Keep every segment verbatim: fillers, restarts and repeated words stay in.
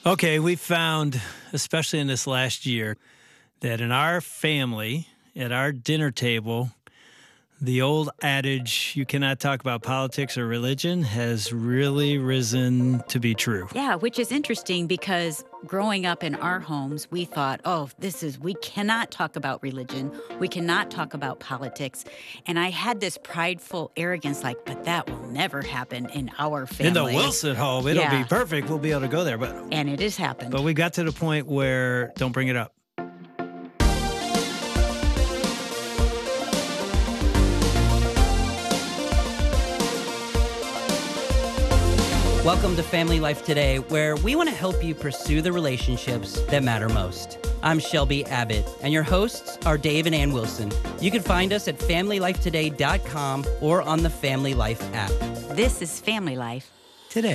Okay, we found, especially in this last year, that in our family, at our dinner table, the old adage, you cannot talk about politics or religion, has really risen to be true. Yeah, which is interesting because growing up in our homes, we thought, oh, this is, we cannot talk about religion. We cannot talk about politics. And I had this prideful arrogance like, but that will never happen in our family. In the Wilson home, it'll Yeah. be perfect. We'll be able to go there. But And it has happened. but we got to the point where don't bring it up. Welcome to Family Life Today, where we want to help you pursue the relationships that matter most. I'm Shelby Abbott, and your hosts are Dave and Ann Wilson. You can find us at family life today dot com or on the Family Life app. This is Family Life Today.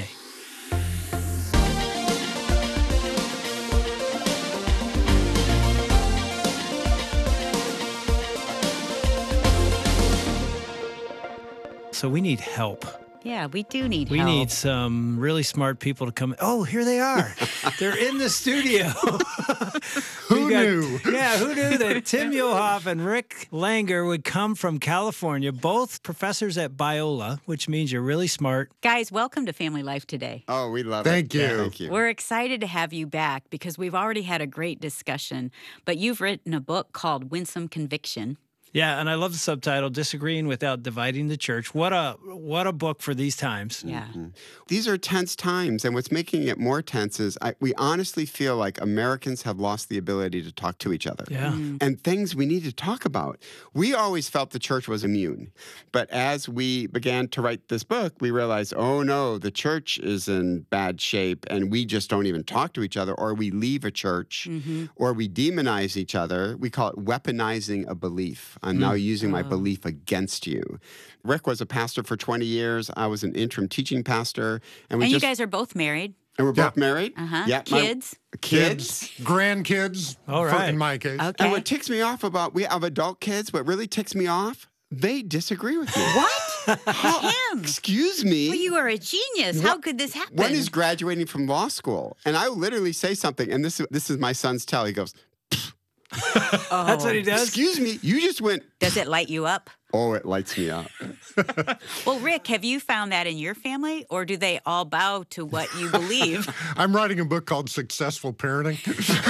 So we need help. Yeah, we do need We help. need some really smart people to come. Oh, here they are. They're in the studio. Who We got- knew? Yeah, who knew that Tim Yohoff and Rick Langer would come from California, both professors at Biola, which means you're really smart. Guys, welcome to Family Life Today. Oh, we love Thank it. you. Yeah, thank you. We're excited to have you back because we've already had a great discussion, but you've written a book called Winsome Conviction. Yeah, and I love the subtitle, Disagreeing Without Dividing the Church. What a what a book for these times. Yeah. These are tense times, and what's making it more tense is I, we honestly feel like Americans have lost the ability to talk to each other. Yeah. And things we need to talk about. We always felt the church was immune. But as we began to write this book, we realized, oh no, the church is in bad shape, and we just don't even talk to each other, or we leave a church, or we demonize each other. We call it weaponizing a belief. I'm now using my belief against you. Rick was a pastor for twenty years. I was an interim teaching pastor. And we And you just, guys are both married. and we're Yeah. both married. Uh-huh. Yeah, my- Kids. Kids. grandkids. All for- right. in my case. Okay. And what ticks me off about, we have adult kids, what really ticks me off, they disagree with me. What? Tim. Excuse me. Well, you are a genius. How could this happen? One is graduating from law school, and I will literally say something, and this, this is my son's tell. He goes, Oh. That's what he does. excuse me, you just went, Does it light you up? oh, it lights me up. Well, Rick, have you found that in your family, or do they all bow to what you believe? I'm writing a book called Successful Parenting.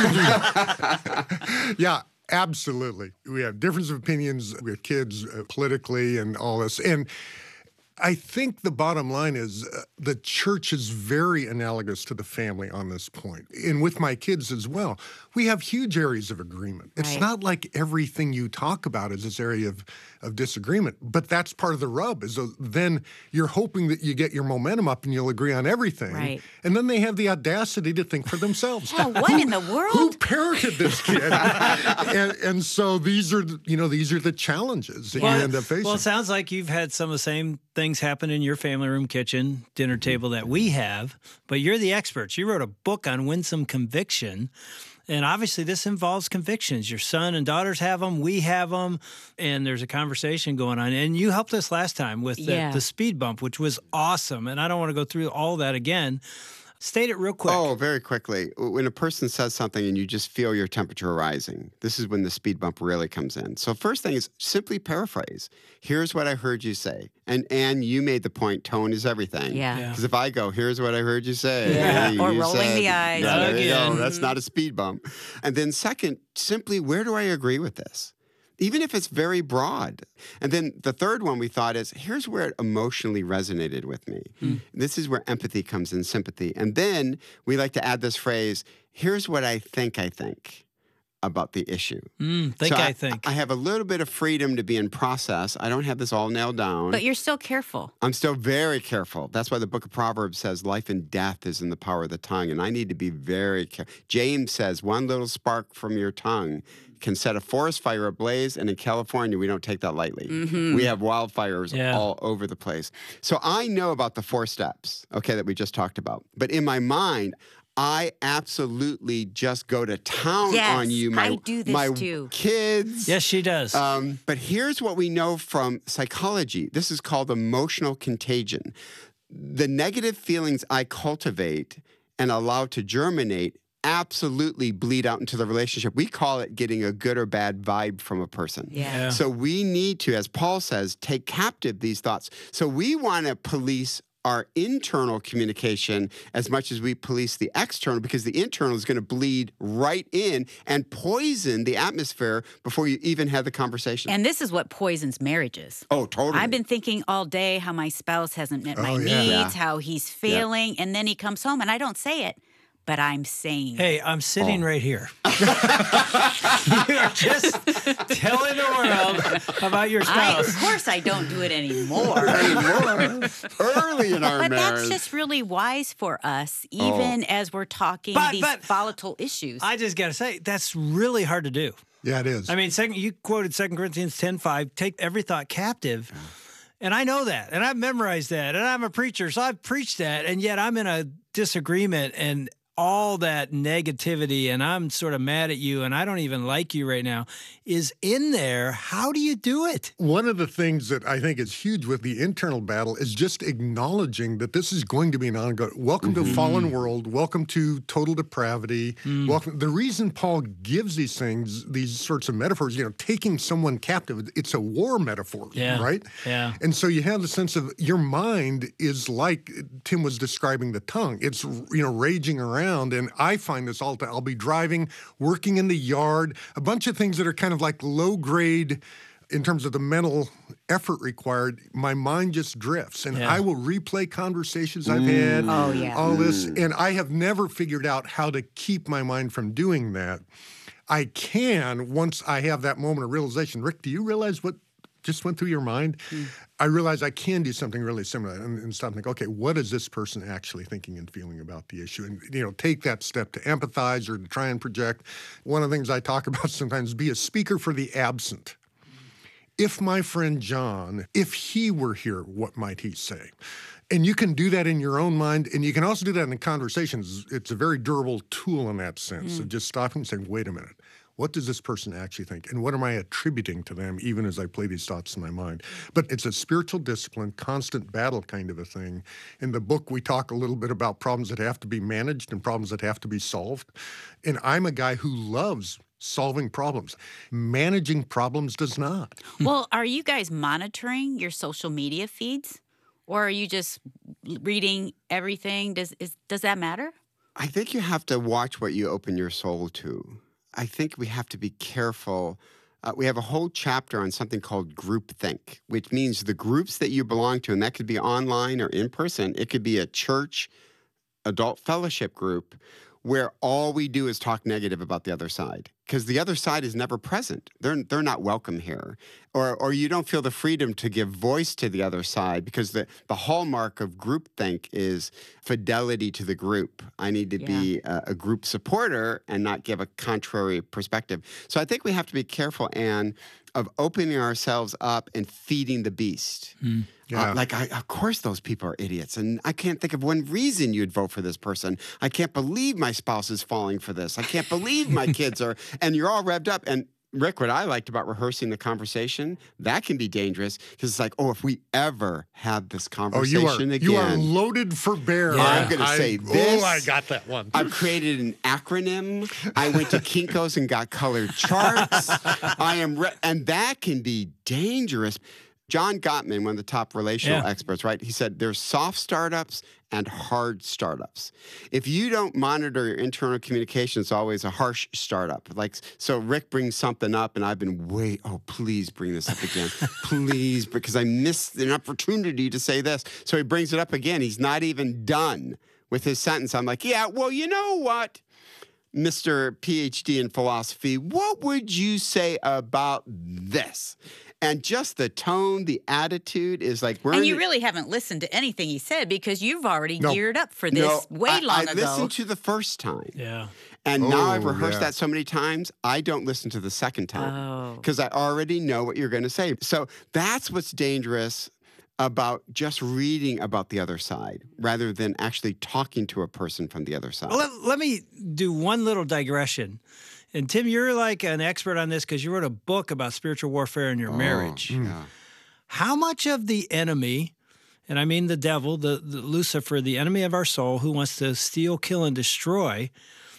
Yeah, absolutely. We have difference of opinions with kids uh, politically and all this. And I think the bottom line is uh, the church is very analogous to the family on this point. And with my kids as well, we have huge areas of agreement. It's Right. not like everything you talk about is this area of, of disagreement, but that's part of the rub is uh, then you're hoping that you get your momentum up and you'll agree on everything. Right. And then they have the audacity to think for themselves. Oh, what in the Who world? parented this kid? and, and so these are, the- you know, these are the challenges that you end up facing. Well, it sounds like you've had some of the same things happen in your family room, kitchen, dinner table that we have, but you're the experts. You wrote a book on Winsome Conviction, and obviously this involves convictions. Your son and daughters have them, we have them, and there's a conversation going on. And you helped us last time with the, Yeah. the speed bump, which was awesome, and I don't want to go through all that again. State it real quick. Oh, very quickly. When a person says something and you just feel your temperature rising, this is when the speed bump really comes in. So first thing is simply paraphrase. Here's what I heard you say. And Anne, you made the point, tone is everything. Yeah. Yeah. Because if I go, here's what I heard you say. Yeah. Hey, Or you rolling said- the eyes. Yeah, there you go. Again. That's not a speed bump. And then second, simply, where do I agree with this? Even if it's very broad. And then the third one we thought is, here's where it emotionally resonated with me. This is where empathy comes in, sympathy. And then we like to add this phrase, here's what I think I think about the issue. Mm, think So I think. I have a little bit of freedom to be in process. I don't have this all nailed down. But you're still careful. I'm still very careful. That's why the book of Proverbs says life and death is in the power of the tongue. And I need to be very careful. James says one little spark from your tongue can set a forest fire ablaze. And in California, we don't take that lightly. We have wildfires Yeah. all over the place. So I know about the four steps, okay, that we just talked about. But in my mind, I absolutely just go to town Yes, on you, my, I do this my too. kids. Yes, she does. Um, but here's what we know from psychology. This is called emotional contagion. The negative feelings I cultivate and allowed to germinate absolutely bleed out into the relationship. We call it getting a good or bad vibe from a person. Yeah. Yeah. So we need to, as Paul says, take captive these thoughts. So we want to police our internal communication as much as we police the external, because the internal is going to bleed right in and poison the atmosphere before you even have the conversation. And this is what poisons marriages. oh, totally. I've been thinking all day how my spouse hasn't met my Oh, yeah. needs, Yeah. how he's failing, and then he comes home and I don't say it, but I'm saying it. Hey, I'm sitting Oh. right here. You are just telling the world about your I, spouse. of course I don't do it anymore. Early in our But marriage. that's just really wise for us, even as we're talking But- these but- volatile issues. I just got to say, that's really hard to do. Yeah, it is. I mean, second, you quoted Second Corinthians ten five, take every thought captive. And I know that, and I've memorized that, and I'm a preacher, so I've preached that, and yet I'm in a disagreement and all that negativity, and I'm sort of mad at you, and I don't even like you right now, is in there. How do you do it? One of the things that I think is huge with the internal battle is just acknowledging that this is going to be an ongoing. Welcome to a fallen world. Welcome to total depravity. Welcome. The reason Paul gives these things, these sorts of metaphors, you know, taking someone captive, it's a war metaphor, Yeah. right? Yeah. And so you have the sense of your mind is like Tim was describing the tongue. It's, you know, raging around. And I find this all the time. I'll be driving, working in the yard, a bunch of things that are kind of like low grade in terms of the mental effort required. My mind just drifts, and Yeah. I will replay conversations I've had, Oh, yeah. all this. And I have never figured out how to keep my mind from doing that. I can once I have that moment of realization. Rick, do you realize what just went through your mind? I realize I can do something really similar and, and stop and think, okay, what is this person actually thinking and feeling about the issue? And, you know, take that step to empathize or to try and project. One of the things I talk about sometimes is be a speaker for the absent. If my friend John, if he were here, what might he say? And you can do that in your own mind, and you can also do that in conversations. It's a very durable tool in that sense of just stopping and saying, wait a minute. What does this person actually think? And what am I attributing to them, even as I play these thoughts in my mind? But it's a spiritual discipline, constant battle kind of a thing. In the book, we talk a little bit about problems that have to be managed and problems that have to be solved. And I'm a guy who loves solving problems. Managing problems does not. Well, are you guys monitoring your social media feeds? Or are you just reading everything? Does is, does that matter? I think you have to watch what you open your soul to. I think we have to be careful. Uh, we have a whole chapter on something called groupthink, which means the groups that you belong to, and that could be online or in person. It could be a church, adult fellowship group, where all we do is talk negative about the other side, because the other side is never present. They're they're not welcome here. Or or you don't feel the freedom to give voice to the other side, because the, the hallmark of groupthink is fidelity to the group. I need to be a, a group supporter and not give a contrary perspective. So I think we have to be careful, Anne, of opening ourselves up and feeding the beast. Yeah. Uh, like, I, of course those people are idiots, and I can't think of one reason you'd vote for this person. I can't believe my spouse is falling for this. I can't believe my kids are, and you're all revved up. And Rick, what I liked about rehearsing the conversation, that can be dangerous, because it's like, oh, if we ever had this Oh, conversation you are again. you are loaded for bear. Yeah. I'm going to I- say this. Oh, I got that one. I've created an acronym. I went to Kinko's and got colored charts. I am, re- and that can be dangerous. John Gottman, one of the top relational Yeah. experts, right? He said there's soft startups and hard startups. If you don't monitor your internal communication, it's always a harsh startup. Like, so Rick brings something up, and I've been wait. Oh, please bring this up again, please, because I missed an opportunity to say this. So he brings it up again. He's not even done with his sentence. I'm like, yeah, well, you know what, Mister P H D in philosophy, what would you say about this? And just the tone, the attitude is like we're And in you the- really haven't listened to anything he said, because you've already No. geared up for this No, way I, long I ago. listened to the first time. Yeah. And now I've Oh, rehearsed yeah. that so many times, I don't listen to the second time Oh. because I already know what you're going to say. So that's what's dangerous about just reading about the other side rather than actually talking to a person from the other side. Well, let, let me do one little digression. And Tim, you're like an expert on this because you wrote a book about spiritual warfare in your marriage. Oh, yeah. How much of the enemy, and I mean the devil, the, the Lucifer, the enemy of our soul, who wants to steal, kill, and destroy.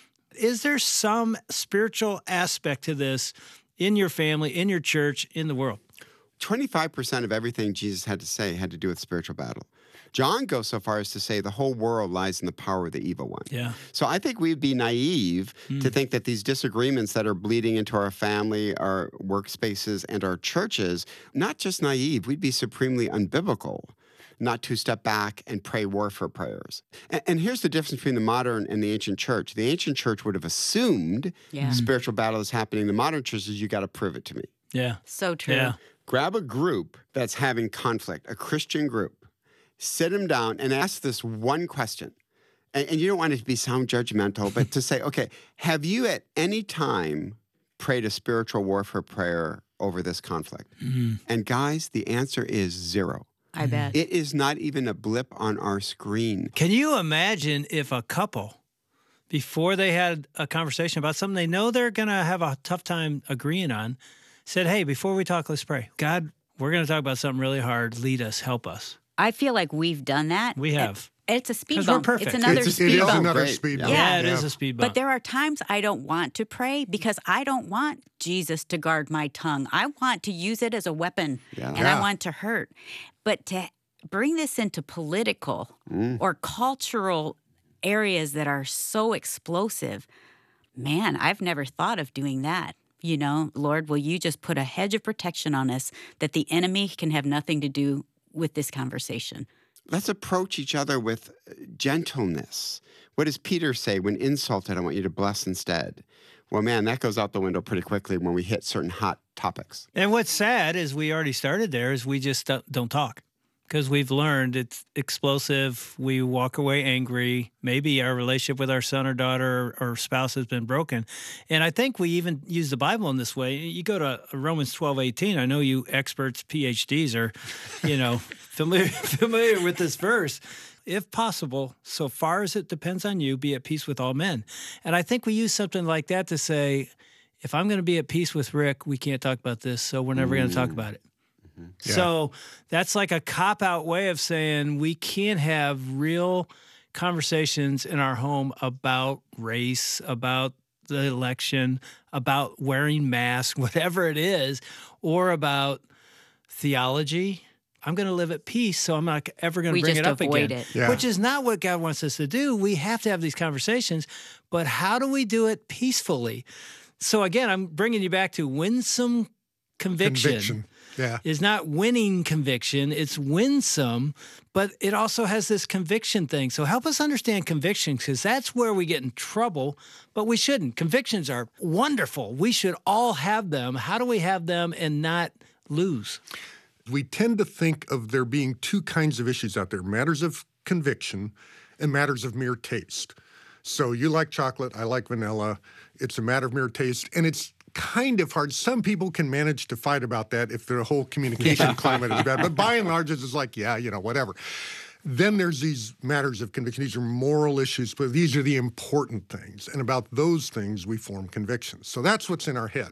Is there some spiritual aspect to this in your family, in your church, in the world? twenty-five percent of everything Jesus had to say had to do with spiritual battle. John goes so far as to say the whole world lies in the power of the evil one. Yeah. So I think we'd be naive mm. to think that these disagreements that are bleeding into our family, our workspaces, and our churches, not just naive, we'd be supremely unbiblical not to step back and pray warfare prayers. And, and here's the difference between the modern and the ancient church. The ancient church would have assumed yeah. spiritual battle is happening. The modern church is, you got to prove it to me. Yeah. So true. Yeah. Grab a group that's having conflict, a Christian group, sit them down and ask this one question. And, and you don't want it to be sound judgmental, but to say, okay, have you at any time prayed a spiritual warfare prayer over this conflict? Mm-hmm. And guys, the answer is zero. I bet. It is not even a blip on our screen. Can you imagine if a couple, before they had a conversation about something they know they're going to have a tough time agreeing on, said, hey, before we talk, let's pray. God, we're going to talk about something really hard. Lead us, help us. I feel like we've done that. We have. It's a speed 'Cause bump. we're perfect. It's another it's, speed it bump. is another Great. speed Yeah. bump. Yeah, it yeah. is a speed bump. But there are times I don't want to pray because I don't want Jesus to guard my tongue. I want to use it as a weapon, Yeah. and Yeah. I want to hurt. But to bring this into political mm. or cultural areas that are so explosive, man, I've never thought of doing that. You know, Lord, will you just put a hedge of protection on us that the enemy can have nothing to do with this conversation? Let's approach each other with gentleness. What does Peter say? When insulted, I want you to bless instead. Well, man, that goes out the window pretty quickly when we hit certain hot topics. And what's sad is we already started there is we just don't talk. Because we've learned it's explosive. We walk away angry. Maybe our relationship with our son or daughter or spouse has been broken. And I think we even use the Bible in this way. You go to Romans twelve eighteen. I know you experts, P H Ds, are, you know, familiar, familiar with this verse. If possible, so far as it depends on you, be at peace with all men. And I think we use something like that to say, if I'm going to be at peace with Rick, we can't talk about this, so we're never going to talk about it. Yeah. So that's like a cop-out way of saying we can't have real conversations in our home about race, about the election, about wearing masks, whatever it is, or about theology. I'm going to live at peace, so I'm not ever going to bring it up again. It. Yeah. Which is not what God wants us to do. We have to have these conversations, but how do we do it peacefully? So again, I'm bringing you back to winsome conviction. Conviction. Yeah. Is not winning conviction, it's winsome, but it also has this conviction thing. So help us understand conviction, because that's where we get in trouble, but we shouldn't. Convictions are wonderful. We should all have them. How do we have them and not lose? We tend to think of there being two kinds of issues out there, matters of conviction and matters of mere taste. So you like chocolate, I like vanilla. It's a matter of mere taste, and it's kind of hard. Some people can manage to fight about that if their whole communication yeah. climate is bad. But by and large, it's just like, yeah, you know, whatever. Then there's these matters of conviction. These are moral issues, but these are the important things. And about those things, we form convictions. So that's what's in our head.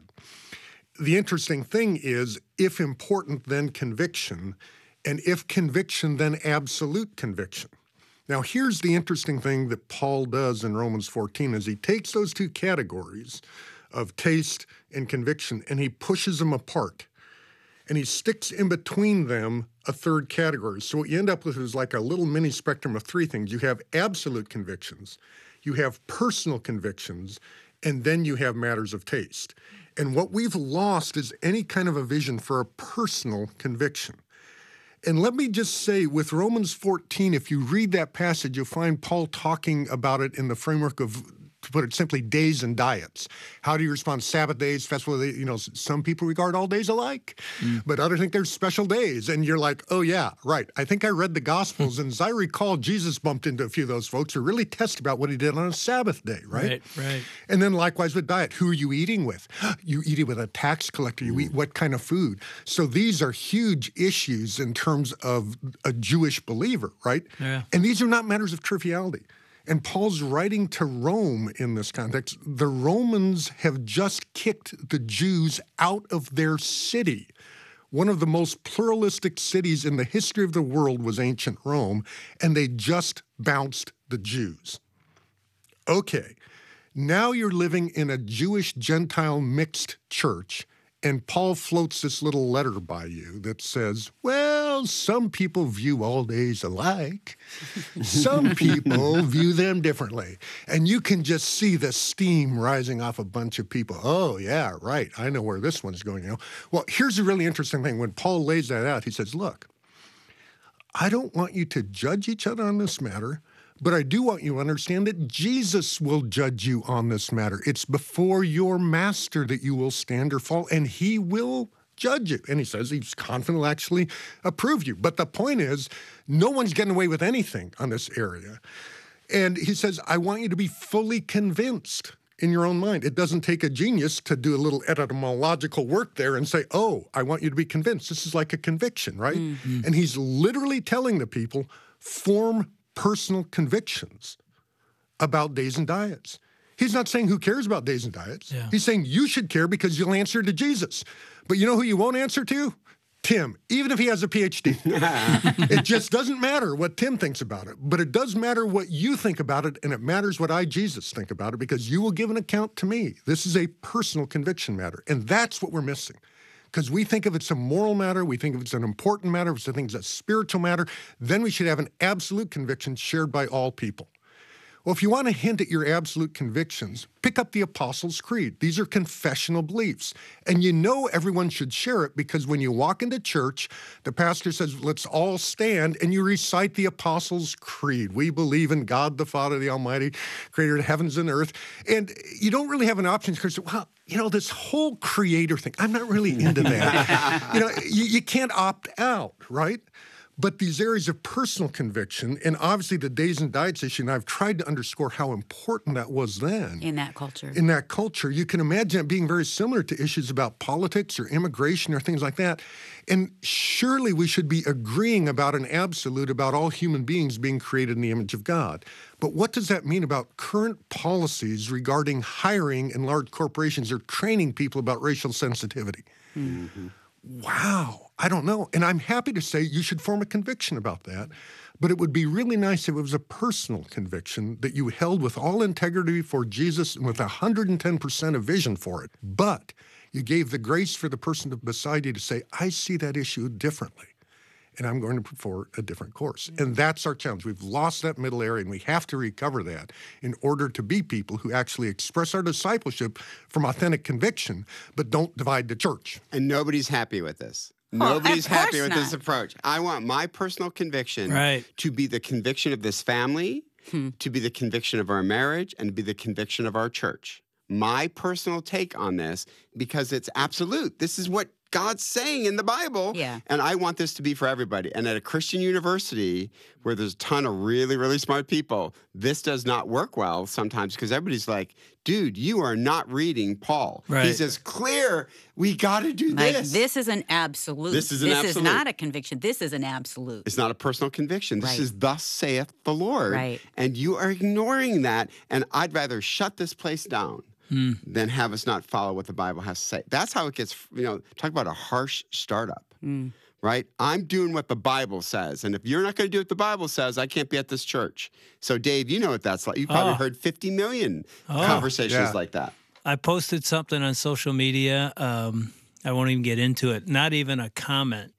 The interesting thing is, if important, then conviction. And if conviction, then absolute conviction. Now, here's the interesting thing that Paul does in Romans fourteen is he takes those two categories of taste and conviction, and he pushes them apart. And he sticks in between them a third category. So what you end up with is like a little mini spectrum of three things. You have absolute convictions, you have personal convictions, and then you have matters of taste. And what we've lost is any kind of a vision for a personal conviction. And let me just say, with Romans fourteen, if you read that passage, you'll find Paul talking about it in the framework of, to put it simply, days and diets. How do you respond to Sabbath days, festival days? You know, some people regard all days alike, mm. but others think there's special days. And you're like, oh, yeah, right. I think I read the Gospels, and as I recall, Jesus bumped into a few of those folks who really tested about what he did on a Sabbath day, right? Right, right. And then likewise with diet. Who are you eating with? You eat it with a tax collector. You mm. eat what kind of food? So these are huge issues in terms of a Jewish believer, right? Yeah. And these are not matters of triviality. And Paul's writing to Rome in this context. The Romans have just kicked the Jews out of their city. One of the most pluralistic cities in the history of the world was ancient Rome, and they just bounced the Jews. Okay, now you're living in a Jewish-Gentile mixed church, and Paul floats this little letter by you that says, well, some people view all days alike. Some people view them differently. And you can just see the steam rising off a bunch of people. Oh, yeah, right. I know where this one's going. You know? Well, here's a really interesting thing. When Paul lays that out, he says, look, I don't want you to judge each other on this matter, but I do want you to understand that Jesus will judge you on this matter. It's before your master that you will stand or fall, and he will judge you. And he says he's confident will actually approve you. But the point is, no one's getting away with anything on this area. And he says, I want you to be fully convinced in your own mind. It doesn't take a genius to do a little etymological work there and say, oh, I want you to be convinced. This is like a conviction, right? Mm-hmm. And he's literally telling the people, form personal convictions about days and diets. He's not saying who cares about days and diets. Yeah. He's saying you should care because you'll answer to Jesus. But you know who you won't answer to? Tim, even if he has a P H D. It just doesn't matter what Tim thinks about it, but it does matter what you think about it, and it matters what I, Jesus, think about it, because you will give an account to me. This is a personal conviction matter, and that's what we're missing. Because we think if it's a moral matter, we think if it's an important matter, if it's a spiritual matter, then we should have an absolute conviction shared by all people. Well, if you want to hint at your absolute convictions, pick up the Apostles' Creed. These are confessional beliefs. And you know everyone should share it because when you walk into church, the pastor says, let's all stand, and you recite the Apostles' Creed. We believe in God the Father, the Almighty, creator of heavens and earth. And you don't really have an option to say, well, you know, this whole creator thing, I'm not really into that. you know, you, you can't opt out, right? But these areas of personal conviction, and obviously the days and diets issue, and I've tried to underscore how important that was then. In that culture. In that culture. You can imagine it being very similar to issues about politics or immigration or things like that. And surely we should be agreeing about an absolute about all human beings being created in the image of God. But what does that mean about current policies regarding hiring in large corporations or training people about racial sensitivity? Mm-hmm. Wow. I don't know. And I'm happy to say you should form a conviction about that. But it would be really nice if it was a personal conviction that you held with all integrity for Jesus and with one hundred ten percent of vision for it. But you gave the grace for the person beside you to say, I see that issue differently, and I'm going to prefer a different course. And that's our challenge. We've lost that middle area, and we have to recover that in order to be people who actually express our discipleship from authentic conviction, but don't divide the church. And nobody's happy with this. Oh, Nobody's of course happy with not. this approach. I want my personal conviction Right. to be the conviction of this family, Hmm. to be the conviction of our marriage, and to be the conviction of our church. My personal take on this, because it's absolute. This is what God's saying in the Bible. Yeah. And I want this to be for everybody. And at a Christian university where there's a ton of really, really smart people, this does not work well sometimes because everybody's like, dude, you are not reading Paul. Right. He's as clear. We got to do Like, this. this is an absolute. This is an This absolute. is not a conviction. This is an absolute. It's not a personal conviction. This Right. is thus saith the Lord. Right. And you are ignoring that. And I'd rather shut this place down Mm. than have us not follow what the Bible has to say. That's how it gets, you know, talk about a harsh startup, Mm. right? I'm doing what the Bible says. And if you're not going to do what the Bible says, I can't be at this church. So, Dave, you know what that's like. You've probably Oh. heard fifty million Oh. conversations Yeah. like that. I posted something on social media. Um, I won't even get into it. Not even a comment.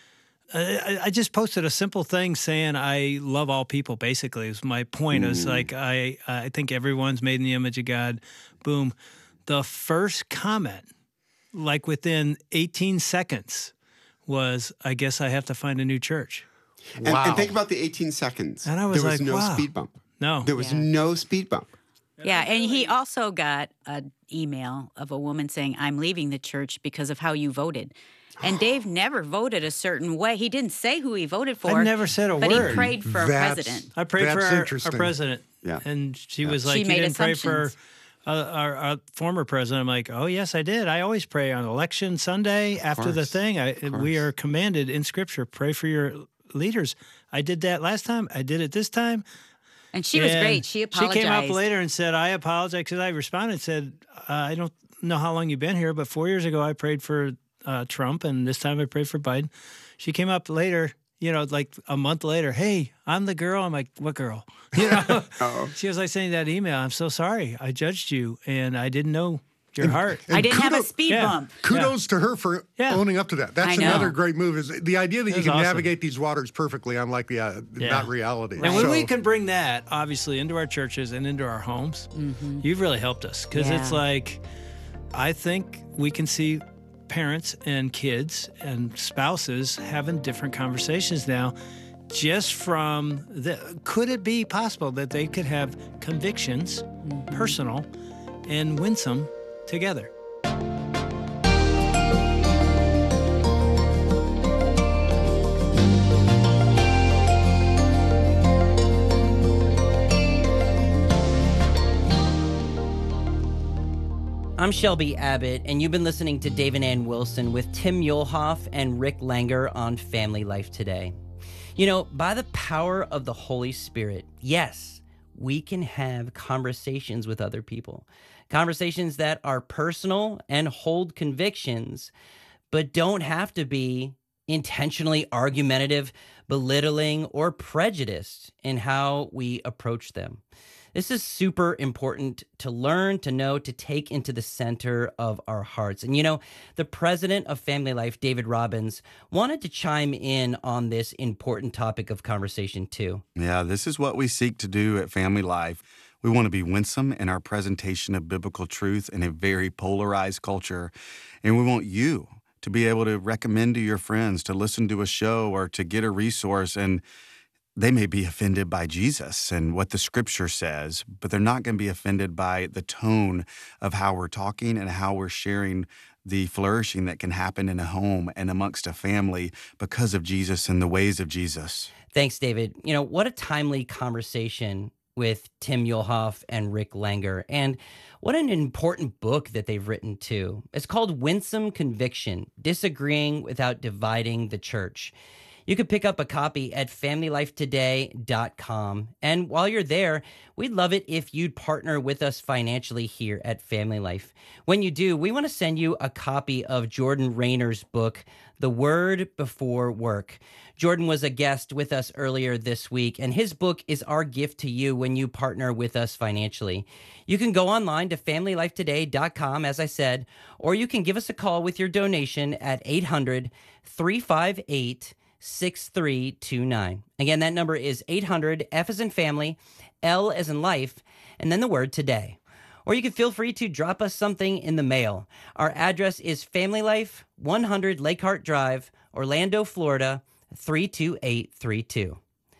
I, I just posted a simple thing saying I love all people. Basically, is my point. Is like I I think everyone's made in the image of God. Boom. The first comment, like within eighteen seconds, was I guess I have to find a new church. And, Wow. and think about the eighteen seconds. And I was there was like, no wow. speed bump. No. There was Yeah. no speed bump. Yeah, and he also got an email of a woman saying, I'm leaving the church because of how you voted. And Dave never voted a certain way. He didn't say who he voted for. I never said a but word. he prayed for That's- a president. I prayed That's for our, our interesting. president. Yeah. And she was She like, you made didn't pray for assumptions. uh, our, our former president. I'm like, oh, yes, I did. I always pray on election Sunday after the course. thing. I, we are commanded in Scripture, pray for your leaders. I did that last time. I did it this time. And she was And great. She apologized. She came up later and said, I apologize because I responded and said, uh, I don't know how long you've been here, but four years ago I prayed for uh, Trump, and this time I prayed for Biden. She came up later, you know, like a month later. Hey, I'm the girl. I'm like, what girl? You know, she was like saying that email. I'm so sorry. I judged you, and I didn't know your heart. I didn't have a kudos- speed yeah. bump. Kudos to her for Yeah. owning up to that. That's I know. another great move. Is the idea that you That's can awesome. navigate these waters perfectly, unlike the uh, Yeah. not reality. And when So- we can bring that, obviously, into our churches and into our homes, you've really helped us. Because it's Yeah. like, I think we can see parents and kids and spouses having different conversations now just from the, could it be possible that they could have convictions, personal and winsome, together? I'm Shelby Abbott, and you've been listening to Dave and Ann Wilson with Tim Muehlhoff and Rick Langer on Family Life Today. You know, by the power of the Holy Spirit, yes, we can have conversations with other people. Conversations that are personal and hold convictions, but don't have to be intentionally argumentative, belittling, or prejudiced in how we approach them. This is super important to learn, to know, to take into the center of our hearts. And you know, the president of Family Life, David Robbins, wanted to chime in on this important topic of conversation too. Yeah, this is what we seek to do at Family Life. We want to be winsome in our presentation of biblical truth in a very polarized culture. And we want you to be able to recommend to your friends to listen to a show or to get a resource, and they may be offended by Jesus and what the scripture says, but they're not going to be offended by the tone of how we're talking and how we're sharing the flourishing that can happen in a home and amongst a family because of Jesus and the ways of Jesus. Thanks, David. You know, what a timely conversation with Tim Muehlhoff and Rick Langer. And what an important book that they've written too. It's called Winsome Conviction, Disagreeing Without Dividing the Church. You could pick up a copy at family life today dot com. And while you're there, we'd love it if you'd partner with us financially here at Family Life. When you do, we want to send you a copy of Jordan Rayner's book, The Word Before Work. Jordan was a guest with us earlier this week, and his book is our gift to you when you partner with us financially. You can go online to family life today dot com, as I said, or you can give us a call with your donation at eight hundred, three five eight, six three two nine. Again, that number is eight hundred, F as in family, L as in life, and then the word today. Or you can feel free to drop us something in the mail. Our address is Family Life, one hundred Lake Hart Drive, Orlando, Florida, three two eight three two.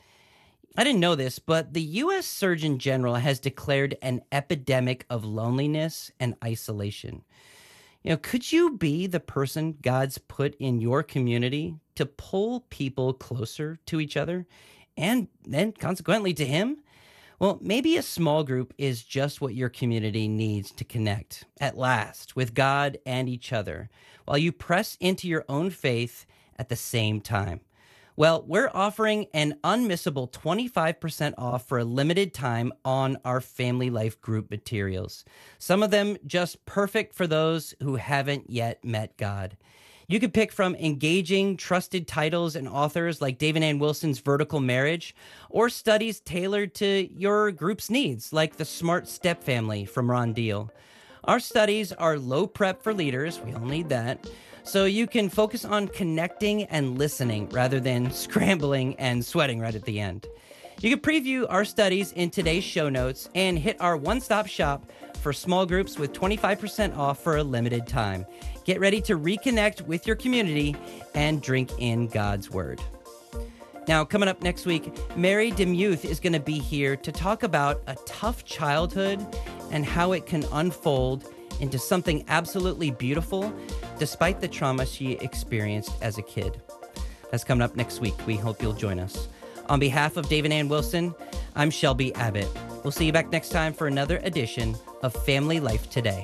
I didn't know this, but the U S Surgeon General has declared an epidemic of loneliness and isolation. You know, could you be the person God's put in your community to pull people closer to each other and then consequently to Him? Well, maybe a small group is just what your community needs to connect at last with God and each other while you press into your own faith at the same time. Well, we're offering an unmissable twenty-five percent off for a limited time on our Family Life group materials. Some of them just perfect for those who haven't yet met God. You can pick from engaging, trusted titles and authors like Dave and Ann Wilson's Vertical Marriage, or studies tailored to your group's needs, like The Smart Step Family from Ron Deal. Our studies are low prep for leaders, we all need that, so you can focus on connecting and listening rather than scrambling and sweating right at the end. You can preview our studies in today's show notes and hit our one-stop shop for small groups with twenty-five percent off for a limited time. Get ready to reconnect with your community and drink in God's Word. Now, coming up next week, Mary DeMuth is going to be here to talk about a tough childhood and how it can unfold into something absolutely beautiful despite the trauma she experienced as a kid. That's coming up next week. We hope you'll join us. On behalf of Dave and Ann Wilson, I'm Shelby Abbott. We'll see you back next time for another edition of Family Life Today.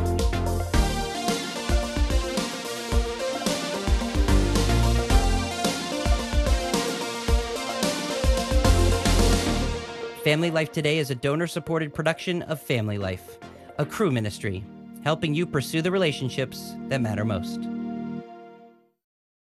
Family Life Today is a donor-supported production of Family Life, a Cru ministry, helping you pursue the relationships that matter most.